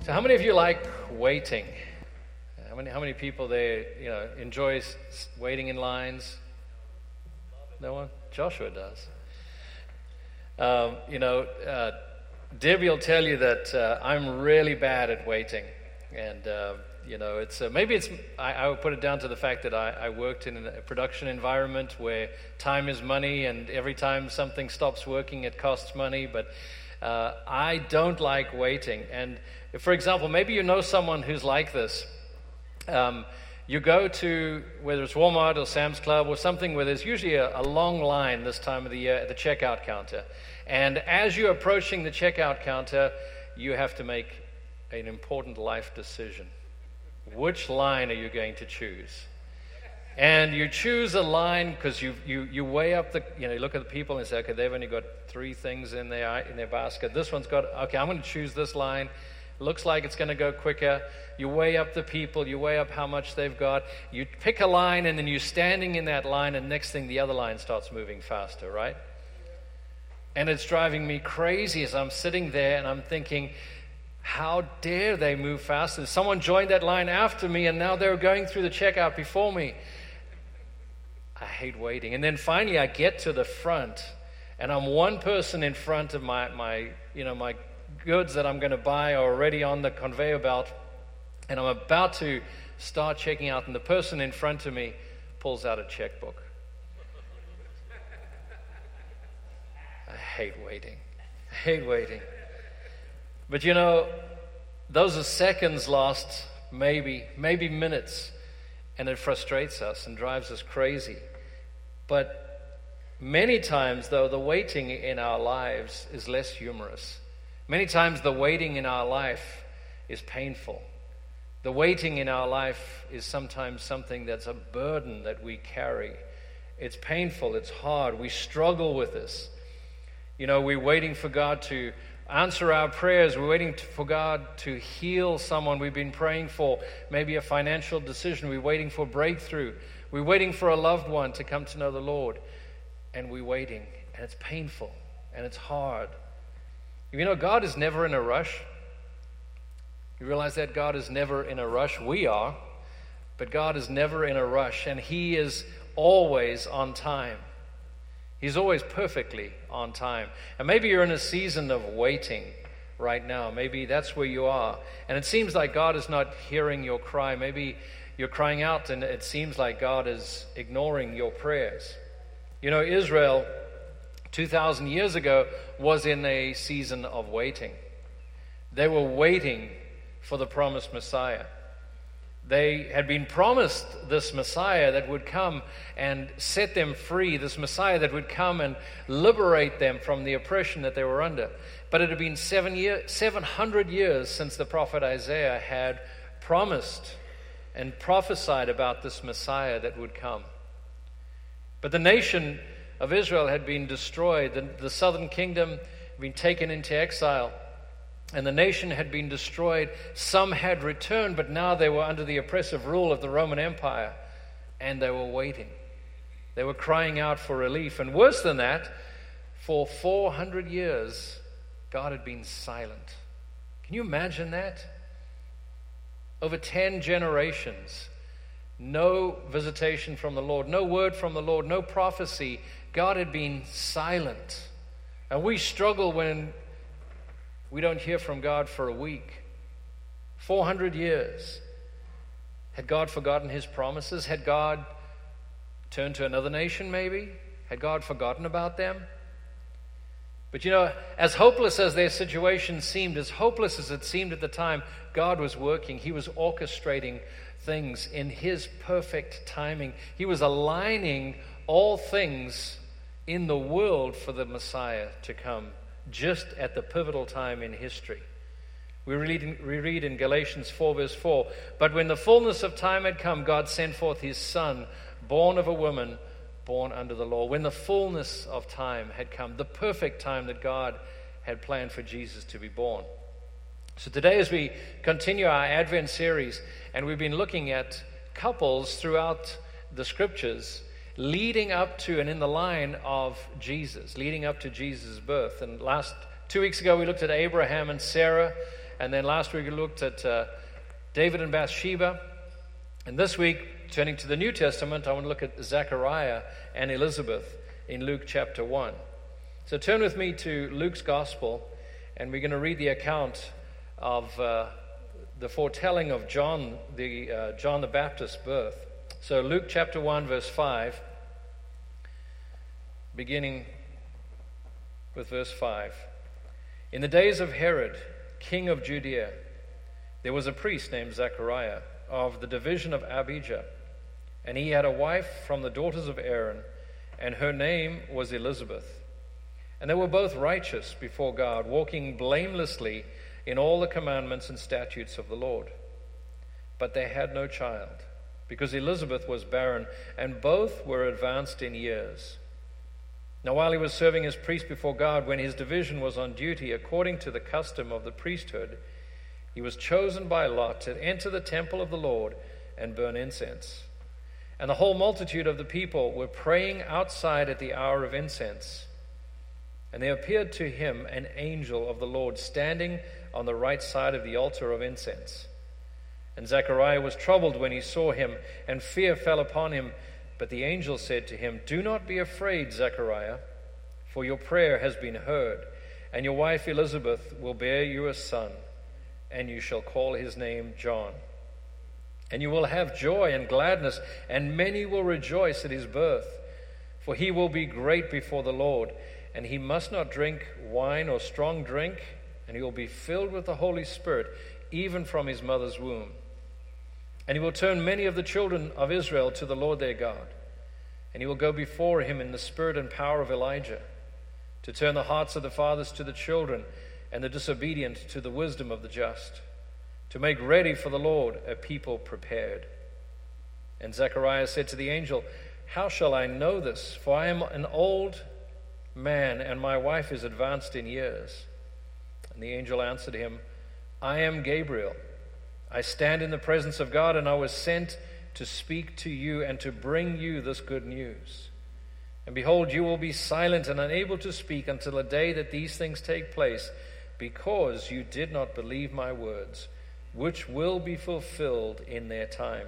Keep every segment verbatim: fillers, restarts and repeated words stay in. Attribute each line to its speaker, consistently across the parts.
Speaker 1: So how many of you like waiting? How many, how many people there, you know, enjoy s- waiting in lines? No one? Joshua does. Um, you know, uh, Debbie will tell you that uh, I'm really bad at waiting. And, uh, you know, it's uh, maybe it's, I, I would put it down to the fact that I, I worked in a production environment where time is money, and every time something stops working, it costs money. But uh, I don't like waiting. And for example, maybe you know someone who's like this. Um, you go to, whether it's Walmart or Sam's Club or something where there's usually a, a long line this time of the year at the checkout counter. And as you're approaching the checkout counter, you have to make an important life decision. Which line are you going to choose? And you choose a line because you, you you weigh up the, you know, you look at the people and say, okay, they've only got three things in their, in their basket. This one's got, okay, I'm going to choose this line. Looks like it's going to go quicker. You weigh up the people. You weigh up how much they've got. You pick a line, and then you're standing in that line, and next thing, the other line starts moving faster, right? And it's driving me crazy as I'm sitting there, and I'm thinking, how dare they move faster? Someone joined that line after me, and now they're going through the checkout before me. I hate waiting. And then finally, I get to the front, and I'm one person in front of my, my you know, my goods that I'm going to buy are already on the conveyor belt, and I'm about to start checking out, and the person in front of me pulls out a checkbook. I hate waiting. I hate waiting. But you know, those are seconds lost, maybe, maybe minutes, and it frustrates us and drives us crazy. But many times, though, the waiting in our lives is less humorous. Many times the waiting in our life is painful. The waiting in our life is sometimes something that's a burden that we carry. It's painful, it's hard, we struggle with this. You know, we're waiting for God to answer our prayers. We're waiting for God to heal someone we've been praying for, maybe a financial decision. We're waiting for breakthrough. We're waiting for a loved one to come to know the Lord. And we're waiting, and it's painful, and it's hard. You know, God is never in a rush. You realize that God is never in a rush? We are, but God is never in a rush, and He is always on time. He's always perfectly on time. And maybe you're in a season of waiting right now. Maybe that's where you are. And it seems like God is not hearing your cry. Maybe you're crying out, and it seems like God is ignoring your prayers. You know, Israel two thousand years ago was in a season of waiting. They were waiting for the promised Messiah. They had been promised this Messiah that would come and set them free, this Messiah that would come and liberate them from the oppression that they were under. But it had been seven year, seven hundred years since the prophet Isaiah had promised and prophesied about this Messiah that would come. But the nation of Israel had been destroyed. The, the southern kingdom had been taken into exile, and the nation had been destroyed. Some had returned, but now they were under the oppressive rule of the Roman Empire, and they were waiting. They were crying out for relief. And worse than that, for four hundred years, God had been silent. Can you imagine that? Over ten generations, no visitation from the Lord, no word from the Lord, no prophecy. God had been silent. And we struggle when we don't hear from God for a week. four hundred years. Had God forgotten His promises? Had God turned to another nation maybe? Had God forgotten about them? But you know, as hopeless as their situation seemed, as hopeless as it seemed at the time, God was working. He was orchestrating things in His perfect timing. He was aligning all things in the world for the Messiah to come, just at the pivotal time in history. We read, in, we read in Galatians four, verse four, "But when the fullness of time had come, God sent forth His Son, born of a woman, born under the law." When the fullness of time had come, the perfect time that God had planned for Jesus to be born. So today, as we continue our Advent series, and we've been looking at couples throughout the Scriptures, leading up to and in the line of Jesus, leading up to Jesus' birth. And last two weeks ago, we looked at Abraham and Sarah, And then last week we looked at uh, David and Bathsheba. And this week, turning to the New Testament, I want to look at Zechariah and Elizabeth in Luke chapter one. So turn with me to Luke's Gospel, and we're going to read the account of uh, the foretelling of John the uh, John the Baptist's birth. So Luke chapter one, verse five, beginning with verse five. In the days of Herod, king of Judea, there was a priest named Zechariah of the division of Abijah, and he had a wife from the daughters of Aaron, and her name was Elizabeth. And they were both righteous before God, walking blamelessly in all the commandments and statutes of the Lord. But they had no child, because Elizabeth was barren, and both were advanced in years. Now while he was serving as priest before God, when his division was on duty according to the custom of the priesthood, he was chosen by Lot to enter the temple of the Lord and burn incense. And the whole multitude of the people were praying outside at the hour of incense. And there appeared to him an angel of the Lord standing on the right side of the altar of incense. And Zechariah was troubled when he saw him, and fear fell upon him. But the angel said to him, "Do not be afraid, Zechariah, for your prayer has been heard, and your wife Elizabeth will bear you a son, and you shall call his name John. And you will have joy and gladness, and many will rejoice at his birth, for he will be great before the Lord. And he must not drink wine or strong drink, and he will be filled with the Holy Spirit, even from his mother's womb. And he will turn many of the children of Israel to the Lord their God. And he will go before him in the spirit and power of Elijah, to turn the hearts of the fathers to the children, and the disobedient to the wisdom of the just, to make ready for the Lord a people prepared." And Zechariah said to the angel, "How shall I know this? For I am an old man, and my wife is advanced in years." And the angel answered him, "I am Gabriel. I stand in the presence of God, and I was sent to speak to you and to bring you this good news. And behold, you will be silent and unable to speak until the day that these things take place, because you did not believe my words, which will be fulfilled in their time."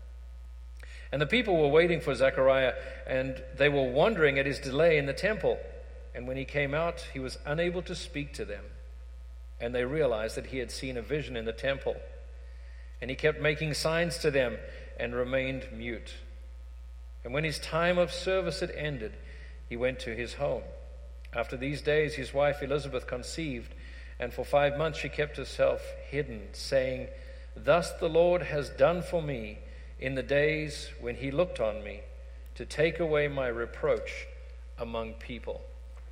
Speaker 1: And the people were waiting for Zechariah, and they were wondering at his delay in the temple. And when he came out, he was unable to speak to them. And they realized that he had seen a vision in the temple. And he kept making signs to them and remained mute. And when his time of service had ended, he went to his home. After these days, his wife Elizabeth conceived, and for five months she kept herself hidden, saying, "Thus the Lord has done for me in the days when he looked on me, to take away my reproach among people."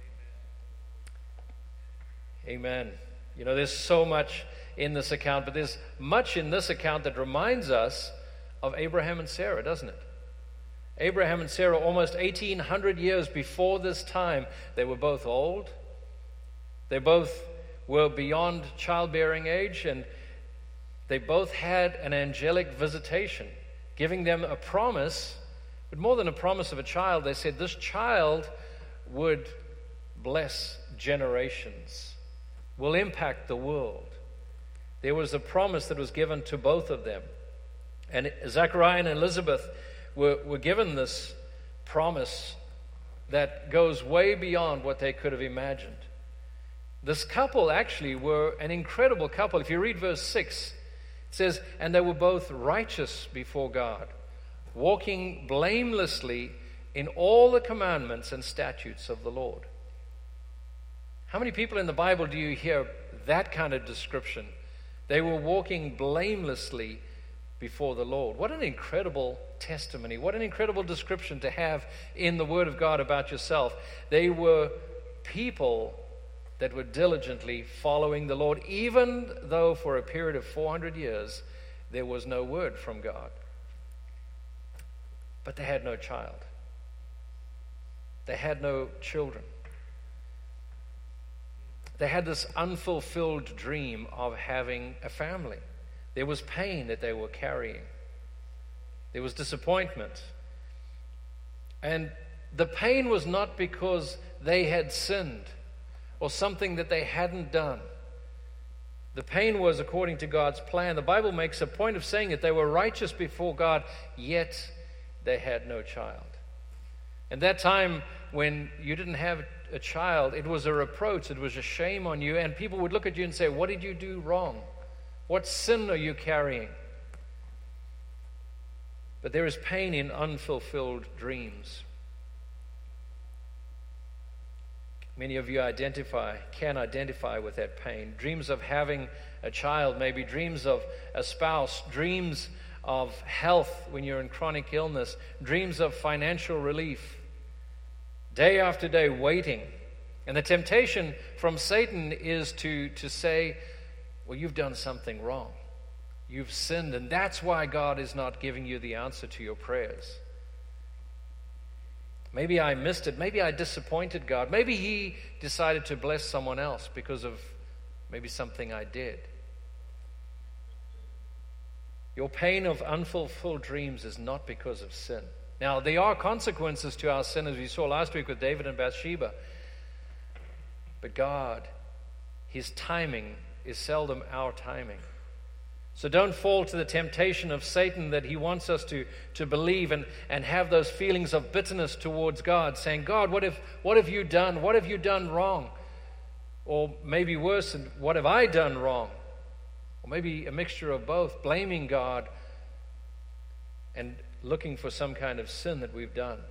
Speaker 1: Amen. You know, there's so much in this account, but there's much in this account that reminds us of Abraham and Sarah, doesn't it? Abraham and Sarah, almost eighteen hundred years before this time, they were both old. They both were beyond childbearing age, and they both had an angelic visitation, giving them a promise, but more than a promise of a child. They said this child would bless generations, will impact the world. There was a promise that was given to both of them. And Zechariah and Elizabeth were, were given this promise that goes way beyond what they could have imagined. This couple actually were an incredible couple. If you read verse six, it says, "And they were both righteous before God, walking blamelessly in all the commandments and statutes of the Lord." How many people in the Bible do you hear that kind of description? They were walking blamelessly before the Lord. What an incredible testimony. What an incredible description to have in the Word of God about yourself. They were people that were diligently following the Lord, even though for a period of four hundred years there was no word from God. But they had no child. They had no children. They had this unfulfilled dream of having a family. There was pain that they were carrying. There was disappointment. And the pain was not because they had sinned or something that they hadn't done. The pain was according to God's plan. The Bible makes a point of saying that they were righteous before God, yet they had no child. And that time when you didn't have a child, it was a reproach, it was a shame on you, and people would look at you and say, what did you do wrong? What sin are you carrying? But there is pain in unfulfilled dreams. Many of you identify, can identify with that pain. Dreams of having a child, maybe dreams of a spouse, dreams of health when you're in chronic illness, dreams of financial relief. Day after day waiting. And the temptation from Satan is to, to say, well, you've done something wrong. You've sinned, and that's why God is not giving you the answer to your prayers. Maybe I missed it. Maybe I disappointed God. Maybe He decided to bless someone else because of maybe something I did. Your pain of unfulfilled dreams is not because of sin. Now, there are consequences to our sin, as we saw last week with David and Bathsheba. But God, His timing is seldom our timing. So don't fall to the temptation of Satan that he wants us to, to believe and, and have those feelings of bitterness towards God, saying, God, what have, what have you done? What have you done wrong? Or maybe worse, what have I done wrong? Or maybe a mixture of both, blaming God and looking for some kind of sin that we've done.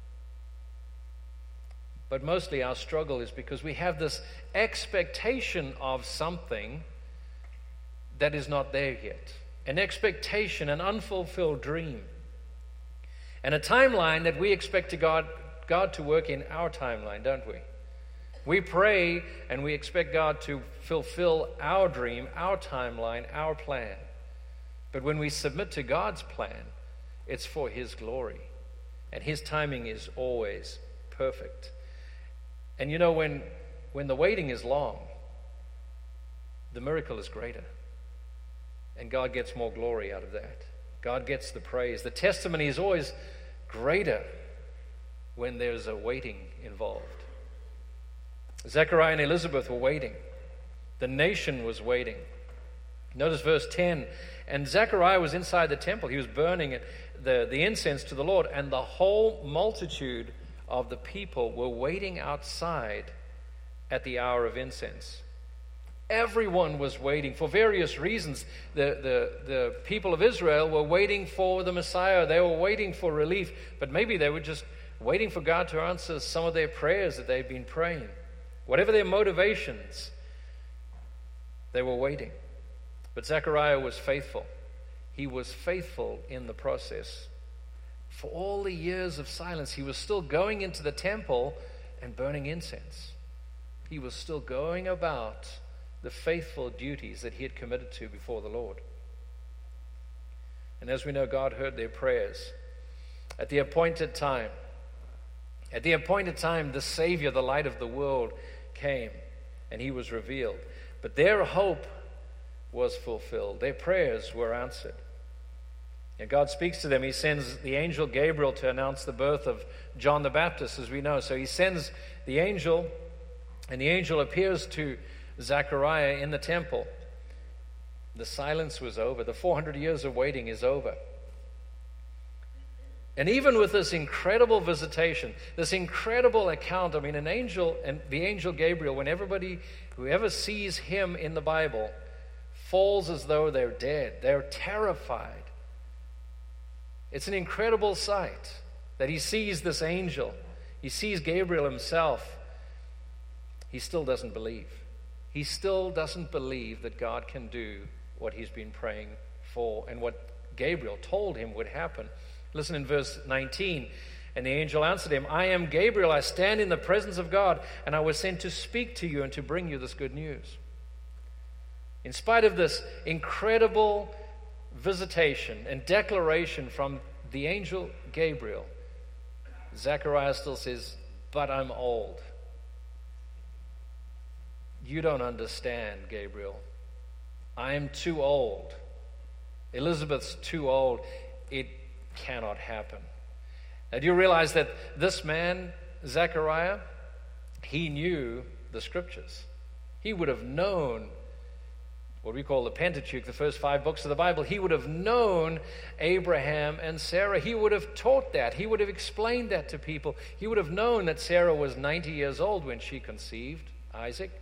Speaker 1: But mostly our struggle is because we have this expectation of something that is not there yet. An expectation, an unfulfilled dream. And a timeline that we expect to God, God to work in our timeline, don't we? We pray and we expect God to fulfill our dream, our timeline, our plan. But when we submit to God's plan, it's for His glory. And His timing is always perfect. And you know, when, when the waiting is long, the miracle is greater. And God gets more glory out of that. God gets the praise. The testimony is always greater when there's a waiting involved. Zechariah and Elizabeth were waiting. The nation was waiting. Notice verse ten. And Zechariah was inside the temple. He was burning it, the, the incense to the Lord. And the whole multitude of the people were waiting outside at the hour of incense. Everyone was waiting for various reasons. The, the, the people of Israel were waiting for the Messiah. They were waiting for relief. But maybe they were just waiting for God to answer some of their prayers that they've been praying. Whatever their motivations, they were waiting. But Zechariah was faithful. He was faithful in the process. For all the years of silence, he was still going into the temple and burning incense. He was still going about the faithful duties that he had committed to before the Lord. And as we know, God heard their prayers. At the appointed time, at the appointed time, the Savior, the light of the world, came, and He was revealed. But their hope was fulfilled. Their prayers were answered. And God speaks to them. He sends the angel Gabriel to announce the birth of John the Baptist, as we know. So He sends the angel, and the angel appears to Zechariah in the temple. The silence was over. The four hundred years of waiting is over. And even with this incredible visitation, this incredible account, I mean, an angel, and the angel Gabriel, when everybody, whoever sees him in the Bible, falls as though they're dead. They're terrified. It's an incredible sight that he sees this angel. He sees Gabriel himself. He still doesn't believe. He still doesn't believe that God can do what he's been praying for and what Gabriel told him would happen. Listen in verse nineteen. And the angel answered him, I am Gabriel. I stand in the presence of God, and I was sent to speak to you and to bring you this good news. In spite of this incredible visitation and declaration from the angel Gabriel, Zechariah still says, but I'm old. You don't understand, Gabriel. I am too old. Elizabeth's too old. It cannot happen. Now, do you realize that this man, Zechariah, he knew the scriptures. He would have known what we call the Pentateuch, the first five books of the Bible, he would have known Abraham and Sarah. He would have taught that. He would have explained that to people. He would have known that Sarah was ninety years old when she conceived Isaac.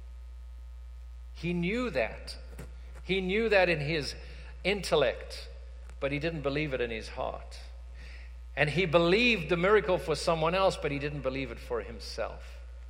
Speaker 1: He knew that. He knew that in his intellect, but he didn't believe it in his heart. And he believed the miracle for someone else, but he didn't believe it for himself.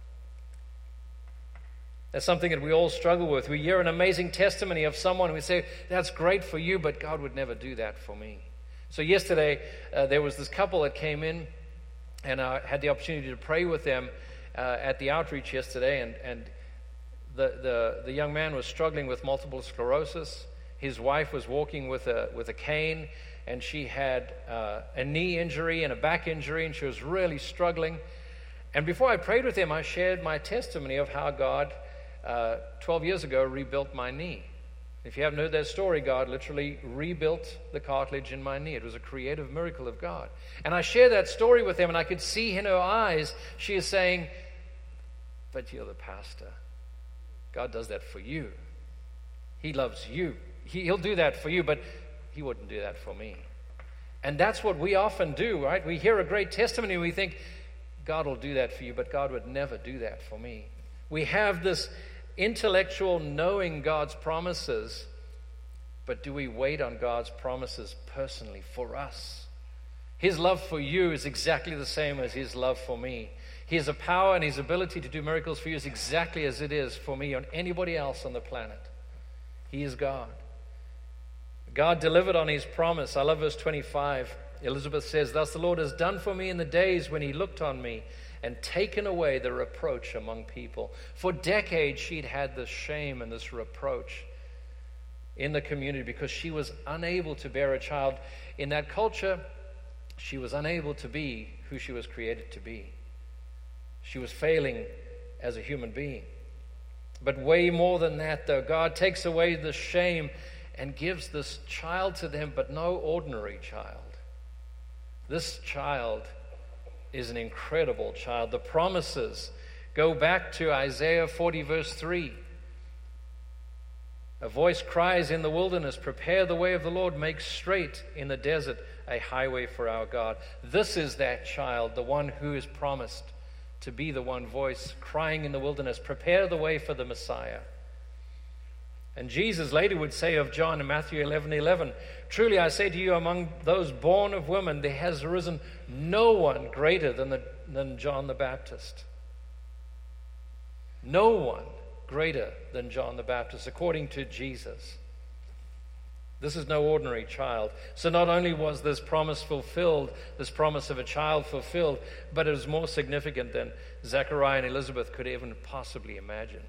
Speaker 1: That's something that we all struggle with. We hear an amazing testimony of someone who say, that's great for you, but God would never do that for me. So yesterday, uh, there was this couple that came in, and I had the opportunity to pray with them uh, at the outreach yesterday, and, and the, the, the young man was struggling with multiple sclerosis. His wife was walking with a, with a cane, and she had uh, a knee injury and a back injury, and she was really struggling. And before I prayed with him, I shared my testimony of how God, uh, twelve years ago, rebuilt my knee. If you haven't heard that story, God literally rebuilt the cartilage in my knee. It was a creative miracle of God. And I shared that story with him, and I could see in her eyes, she is saying, but you're the pastor. God does that for you. He loves you. He, he'll do that for you, but he wouldn't do that for me. And that's what we often do, right? We hear a great testimony and we think, God will do that for you, but God would never do that for me. We have this intellectual knowing God's promises, but do we wait on God's promises personally for us? His love for you is exactly the same as his love for me. His power and his ability to do miracles for you is exactly as it is for me or anybody else on the planet. He is God. God delivered on his promise. I love verse twenty-five. Elizabeth says, thus the Lord has done for me in the days when he looked on me and taken away the reproach among people. For decades she'd had this shame and this reproach in the community because she was unable to bear a child. In that culture, she was unable to be who she was created to be. She was failing as a human being. But way more than that, though, God takes away the shame and gives this child to them, but no ordinary child. This child is an incredible child. The promises go back to Isaiah forty, verse three. A voice cries in the wilderness, prepare the way of the Lord, make straight in the desert a highway for our God. This is that child, the one who is promised to be the one voice crying in the wilderness, prepare the way for the Messiah. And Jesus later would say of John in Matthew eleven eleven, truly I say to you, among those born of women, there has arisen no one greater than, the, than John the Baptist. No one greater than John the Baptist, according to Jesus. This is no ordinary child. So not only was this promise fulfilled, this promise of a child fulfilled, but it was more significant than Zechariah and Elizabeth could even possibly imagine.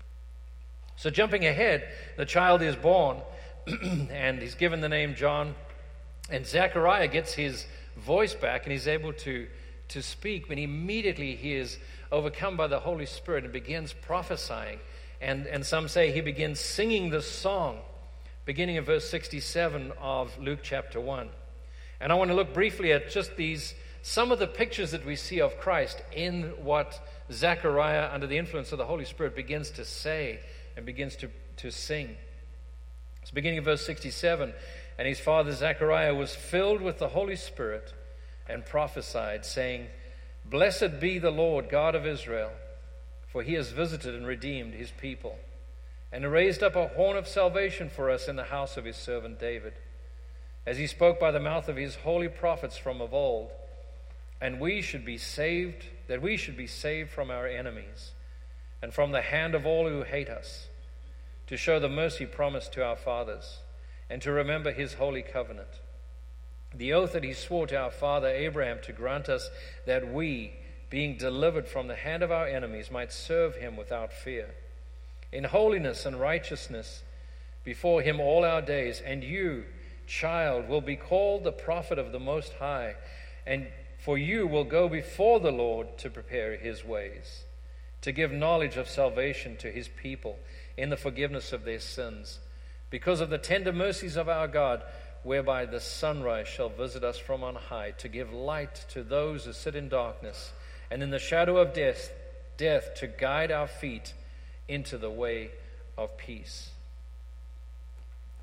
Speaker 1: So jumping ahead, the child is born, and he's given the name John, and Zechariah gets his voice back, and he's able to, to speak, but immediately he is overcome by the Holy Spirit and begins prophesying. And, and some say he begins singing this song, beginning in verse sixty-seven of Luke chapter one. And I want to look briefly at just these, some of the pictures that we see of Christ in what Zechariah, under the influence of the Holy Spirit, begins to say and begins to, to sing. It's beginning of verse sixty-seven. And his father Zechariah was filled with the Holy Spirit and prophesied, saying, blessed be the Lord God of Israel, for he has visited and redeemed his people, and raised up a horn of salvation for us in the house of his servant David, as he spoke by the mouth of his holy prophets from of old, and we should be saved, that we should be saved from our enemies, and from the hand of all who hate us, to show the mercy promised to our fathers, and to remember his holy covenant, the oath that he swore to our father Abraham to grant us that we, being delivered from the hand of our enemies, might serve him without fear, in holiness and righteousness before him all our days. And you, child, will be called the prophet of the Most High, and for you will go before the Lord to prepare his ways, to give knowledge of salvation to his people in the forgiveness of their sins, because of the tender mercies of our God, whereby the sunrise shall visit us from on high, to give light to those who sit in darkness, and in the shadow of death, death to guide our feet into the way of peace.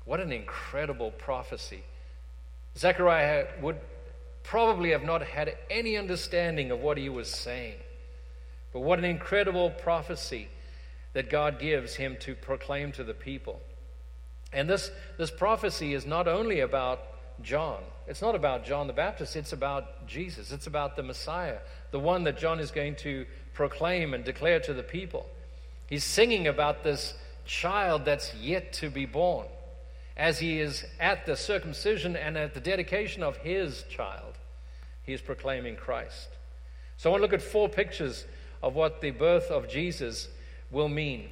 Speaker 1: What an incredible prophecy. Zechariah would probably have not had any understanding of what he was saying. But what an incredible prophecy that God gives him to proclaim to the people. And this, this prophecy is not only about John. It's not about John the Baptist. It's about Jesus. It's about the Messiah, the one that John is going to proclaim and declare to the people. He's singing about this child that's yet to be born. As he is at the circumcision and at the dedication of his child, he is proclaiming Christ. So I want to look at four pictures of what the birth of Jesus will mean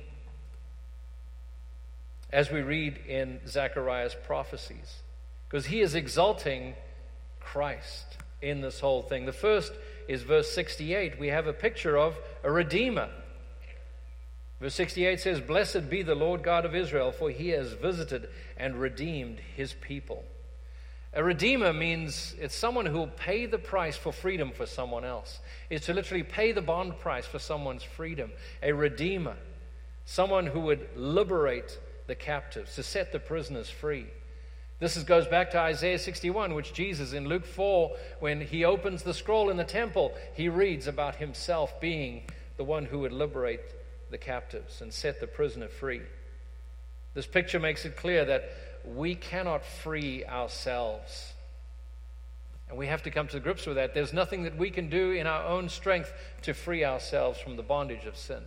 Speaker 1: as we read in Zechariah's prophecies, because he is exalting Christ in this whole thing. The first is verse sixty-eight. We have a picture of a Redeemer. Verse sixty-eight says, "Blessed be the Lord God of Israel, for he has visited and redeemed his people." A redeemer means it's someone who will pay the price for freedom for someone else. It's to literally pay the bond price for someone's freedom. A redeemer, someone who would liberate the captives, to set the prisoners free. This is, goes back to Isaiah sixty-one, which Jesus in Luke four, when he opens the scroll in the temple, he reads about himself being the one who would liberate the captives and set the prisoner free. This picture makes it clear that we cannot free ourselves. And we have to come to grips with that. There's nothing that we can do in our own strength to free ourselves from the bondage of sin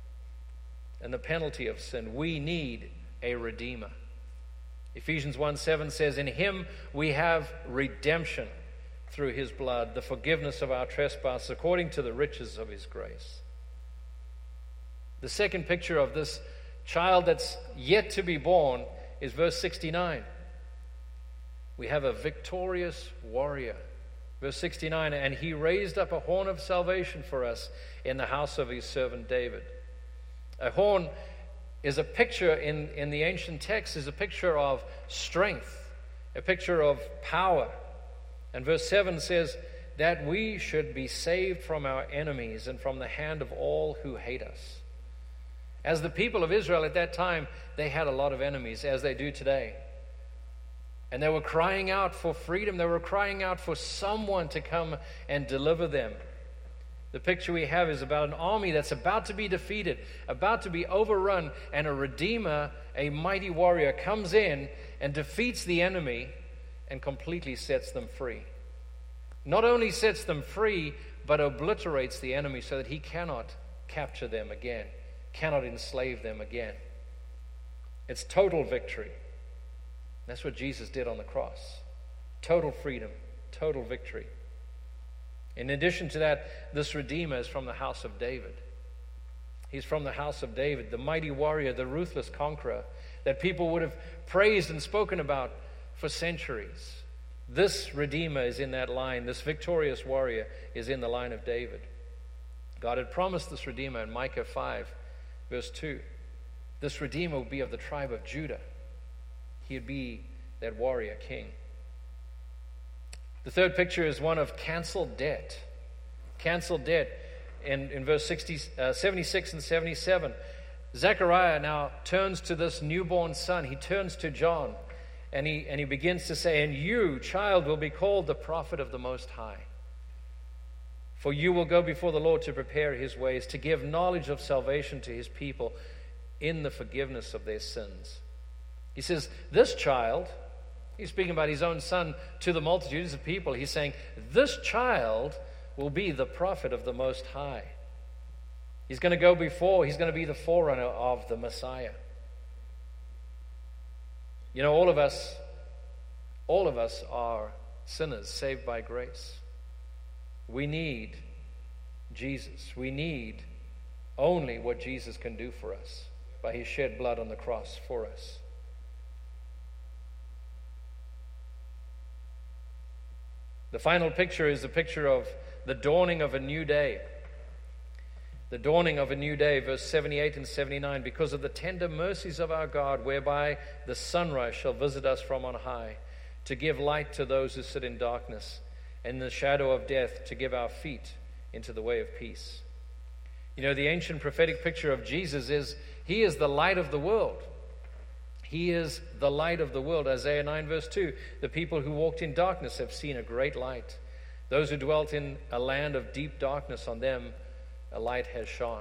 Speaker 1: and the penalty of sin. We need a Redeemer. Ephesians one seven says, "In him we have redemption through his blood, the forgiveness of our trespasses according to the riches of his grace." The second picture of this child that's yet to be born is verse sixty-nine. We have a victorious warrior. Verse sixty-nine, "And he raised up a horn of salvation for us in the house of his servant David." A horn is a picture in, in the ancient text, is a picture of strength, a picture of power. And verse seven says that we should be saved from our enemies and from the hand of all who hate us. As the people of Israel at that time, they had a lot of enemies, as they do today. And they were crying out for freedom. They were crying out for someone to come and deliver them. The picture we have is about an army that's about to be defeated, about to be overrun, and a Redeemer, a mighty warrior, comes in and defeats the enemy and completely sets them free. Not only sets them free, but obliterates the enemy so that he cannot capture them again, cannot enslave them again. It's total victory. That's what Jesus did on the cross. Total freedom, total victory. In addition to that, this Redeemer is from the house of David. He's from the house of David, the mighty warrior, the ruthless conqueror that people would have praised and spoken about for centuries. This Redeemer is in that line. This victorious warrior is in the line of David. God had promised this Redeemer in Micah five, verse two. This Redeemer will be of the tribe of Judah. He'd be that warrior king. The third picture is one of canceled debt. Canceled debt in, in verse sixty, uh, seventy-six and seventy-seven. Zechariah now turns to this newborn son. He turns to John, and he, and he begins to say, "And you, child, will be called the prophet of the Most High. For you will go before the Lord to prepare his ways, to give knowledge of salvation to his people in the forgiveness of their sins." He says, this child, he's speaking about his own son to the multitudes of people. He's saying, this child will be the prophet of the Most High. He's going to go before, he's going to be the forerunner of the Messiah. You know, all of us, all of us are sinners saved by grace. We need Jesus. We need only what Jesus can do for us by his shed blood on the cross for us. The final picture is the picture of the dawning of a new day. The dawning of a new day, verse seventy-eight and seventy-nine. "Because of the tender mercies of our God, whereby the sunrise shall visit us from on high, to give light to those who sit in darkness, and in the shadow of death, to give our feet into the way of peace." You know, the ancient prophetic picture of Jesus is, he is the light of the world. He is the light of the world. Isaiah nine verse two, the people who walked in darkness have seen a great light. Those who dwelt in a land of deep darkness, on them a light has shone.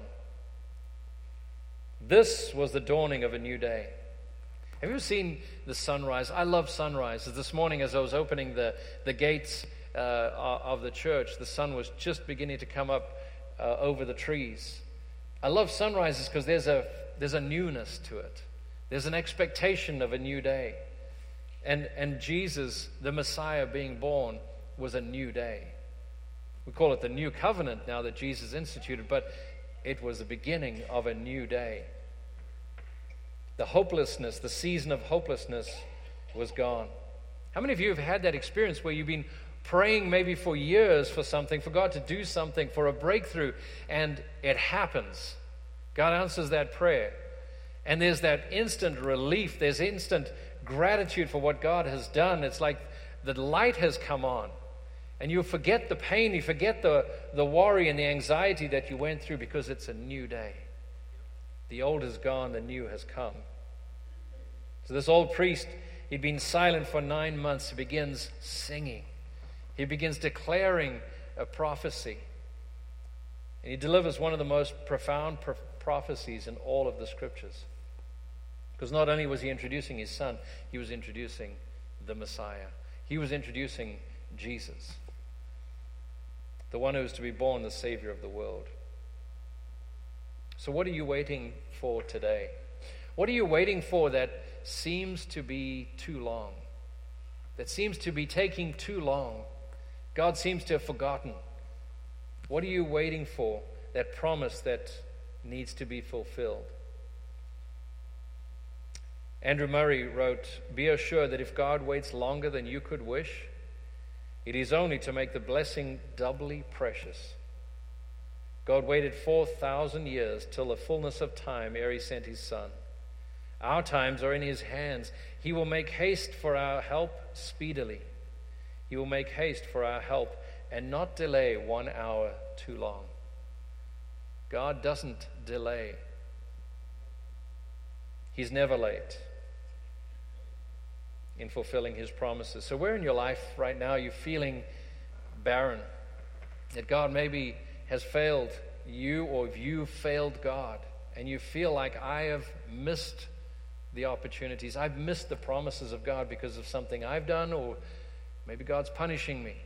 Speaker 1: This was the dawning of a new day. Have you ever seen the sunrise? I love sunrises. This morning as I was opening the, the gates uh, of the church, the sun was just beginning to come up uh, over the trees. I love sunrises because there's a, there's a newness to it. There's an expectation of a new day. And, and Jesus, the Messiah being born, was a new day. We call it the new covenant now that Jesus instituted, but it was the beginning of a new day. The hopelessness, the season of hopelessness was gone. How many of you have had that experience where you've been praying maybe for years for something, for God to do something, for a breakthrough, and it happens? God answers that prayer. And there's that instant relief. There's instant gratitude for what God has done. It's like the light has come on. And you forget the pain. You forget the, the worry and the anxiety that you went through because it's a new day. The old is gone. The new has come. So this old priest, he'd been silent for nine months. He begins singing. He begins declaring a prophecy. And he delivers one of the most profound pro- prophecies in all of the scriptures. Because not only was he introducing his son, he was introducing the Messiah. He was introducing Jesus, the one who is to be born, the Savior of the world. So what are you waiting for today? What are you waiting for that seems to be too long? That seems to be taking too long? God seems to have forgotten. What are you waiting for? That promise that needs to be fulfilled. Andrew Murray wrote, "Be assured that if God waits longer than you could wish, it is only to make the blessing doubly precious. God waited four thousand years till the fullness of time ere he sent his Son. Our times are in his hands. He will make haste for our help speedily. He will make haste for our help and not delay one hour too long." God doesn't delay. He's never late in fulfilling his promises. So where in your life right now you're feeling barren, that God maybe has failed you, or if you failed God, and you feel like, I have missed the opportunities, I've missed the promises of God because of something I've done, or maybe God's punishing me.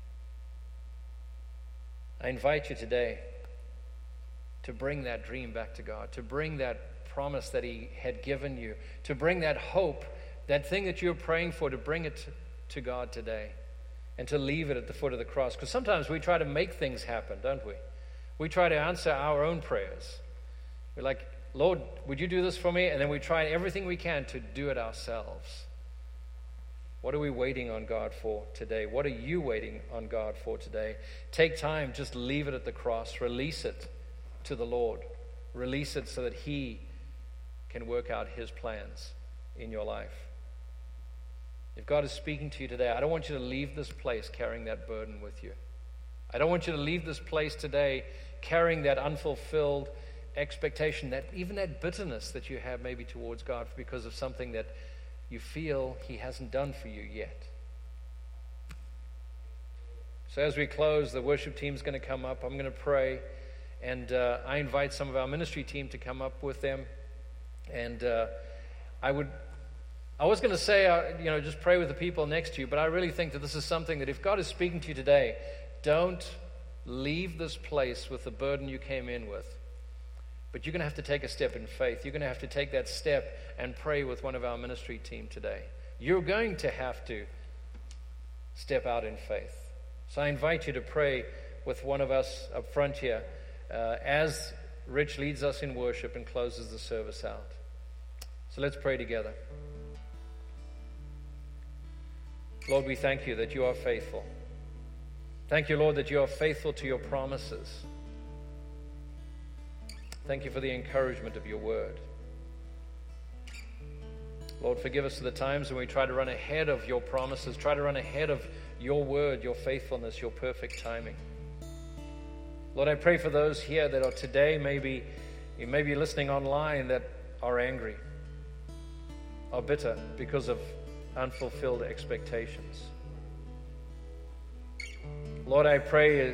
Speaker 1: I invite you today to bring that dream back to God, to bring that promise that he had given you, to bring that hope, that thing that you're praying for, to bring it to God today and to leave it at the foot of the cross. Because sometimes we try to make things happen, don't we? We try to answer our own prayers. We're like, Lord, would you do this for me? And then we try everything we can to do it ourselves. What are we waiting on God for today? What are you waiting on God for today? Take time, just leave it at the cross. Release it to the Lord. Release it so that he can work out his plans in your life. If God is speaking to you today, I don't want you to leave this place carrying that burden with you. I don't want you to leave this place today carrying that unfulfilled expectation, that even that bitterness that you have maybe towards God because of something that you feel he hasn't done for you yet. So as we close, the worship team's going to come up. I'm going to pray, and uh, I invite some of our ministry team to come up with them. And uh, I would, I was going to say, uh, you know, just pray with the people next to you, but I really think that this is something that if God is speaking to you today, don't leave this place with the burden you came in with. But you're going to have to take a step in faith. You're going to have to take that step and pray with one of our ministry team today. You're going to have to step out in faith. So I invite you to pray with one of us up front here uh, as Rich leads us in worship and closes the service out. So let's pray together. Lord, we thank you that you are faithful. Thank you, Lord, that you are faithful to your promises. Thank you for the encouragement of your word. Lord, forgive us for the times when we try to run ahead of your promises, try to run ahead of your word, your faithfulness, your perfect timing. Lord, I pray for those here that are today, maybe you may be listening online, that are angry. are bitter because of unfulfilled expectations. Lord, I pray,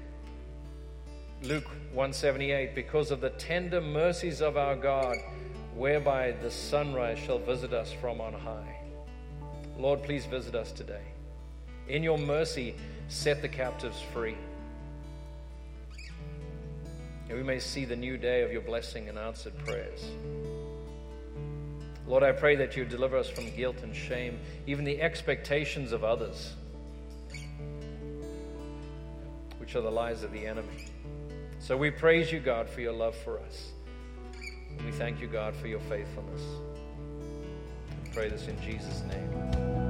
Speaker 1: Luke one seventy-eight, because of the tender mercies of our God, whereby the sunrise shall visit us from on high. Lord, please visit us today. In your mercy, set the captives free. And we may see the new day of your blessing and answered prayers. Lord, I pray that you deliver us from guilt and shame, even the expectations of others, which are the lies of the enemy. So we praise you, God, for your love for us. And we thank you, God, for your faithfulness. We pray this in Jesus' name.